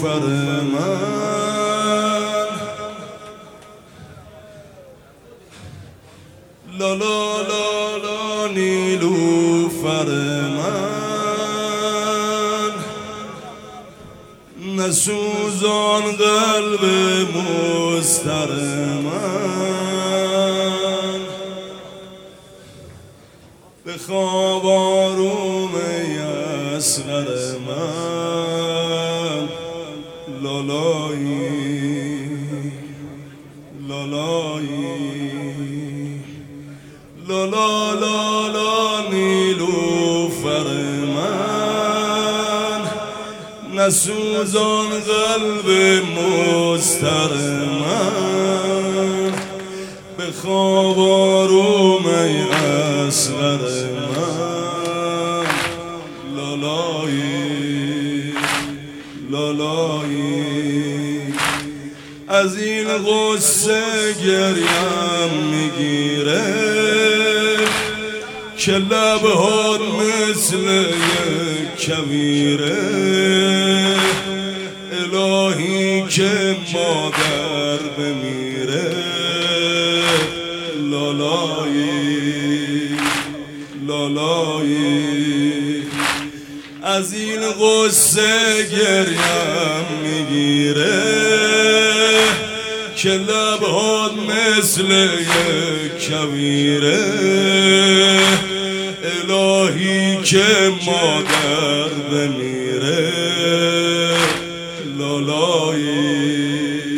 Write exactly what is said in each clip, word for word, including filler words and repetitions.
نیلوفر من، لا لا لا لا نیلوفر من، نسوزان قلب مضطر من، به خواب آروم اصغر من، لالایی لالایی لالا لالا نیلوفر من، نسوزان قلب مضطر من، به خواب آروم ای اصغر من، لالایی لالایی از این غصه گریم میگیره که لبهات مثل یک کویره، الهی که مادر بمیره، لالایی لالایی از این غصه گریم میگیره که لبهات مثل یک کویره، الهی که مادر بمیره، لالایی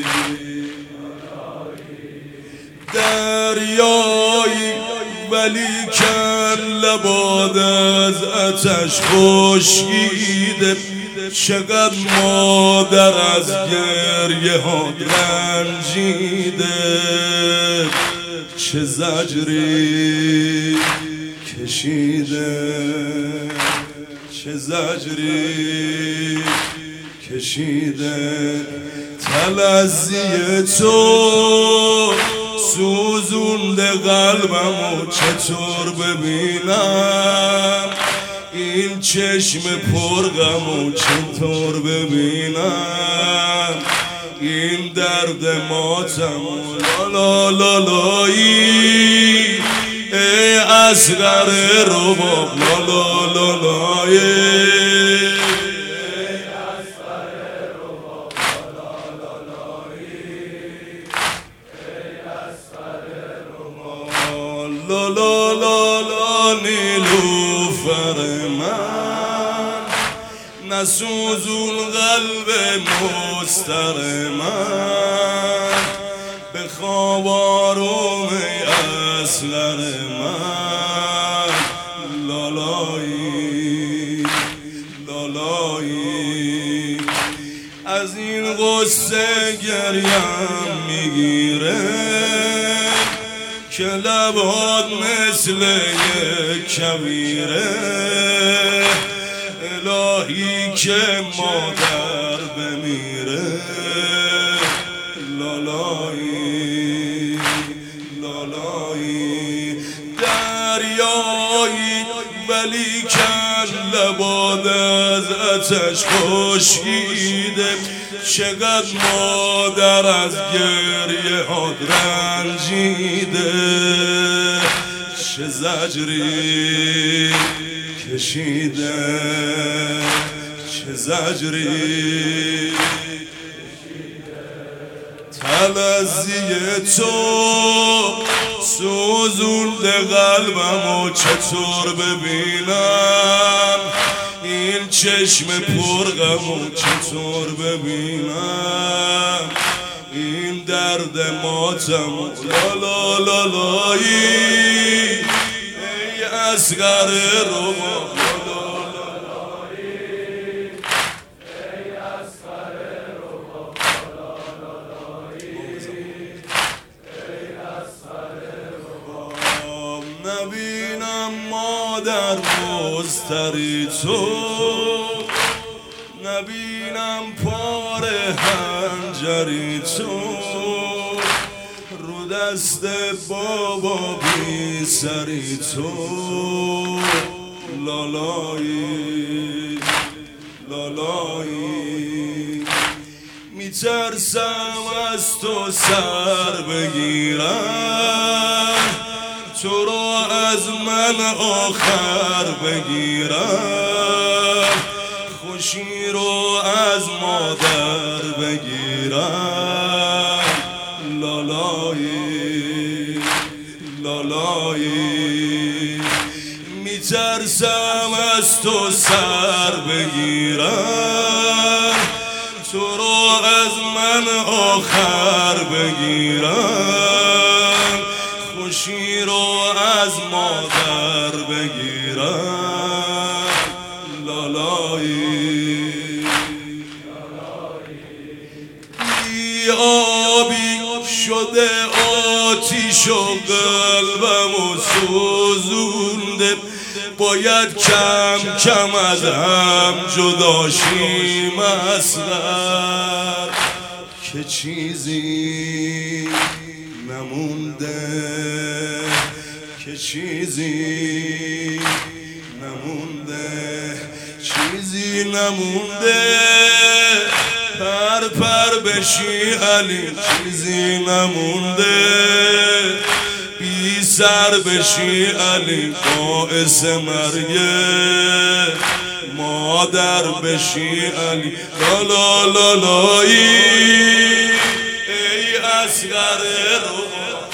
دریایی ولی کن لباد از آتش خشکیده، چقدر مادر از گریه ها رنجیده، چه زجری کشیده، چه زجری کشیده، تلذی تو سوزونده قلبمو چطور ببینم، این چشم پرغمو چطور ببینم، این درد ماتمو لا لا لایی، ای اصغر رباب لا لا لا لایی، لا لا لا لا نیلوفر من، نسوزون قلب مضطر من، به خواب آروم اصغر من، لالایی لالایی از این غصه گریم میگیره که لبهات مثل یک کویره، الهی که مادر بمیره، لالایی لالایی دریایی ولی کن لباد از آتش خشکیده، چقدر مادر از گریه ها رنجیده، چه زجری کشیده، چه زجری تلذی تو سوزونده قلبمو چطور ببینم، این چشم پرغمو چطور ببینم، این درد ماتمو لا لا لایی، ای اصغر رباب نبینم مادر مضطری تو، نبینم پاره هنجری تو، رو دست بابا بی سری تو، لالایی لالایی میترسم از تو سر بگیرم، تو رو از من آخر بگیرم، خوشی رو از مادر بگیرم. لالایی لالایی میترسم از تو سر بگیرم، تو رو از من آخر بگیرم، خوشی رو از مادر بگیرم. لالایی بی آبی شده آتیش و قلبمو سوزونده، باید کم کم از هم جدا شیم اصغر، که چیزی نمونده، که چیزی نمونده، چیزی نمونده. پر پر بشی علی، چیزی نمونده، بی سر بشی علی، باعث مرگ مادر بشی علی. لا لا لایی ای اصغر رو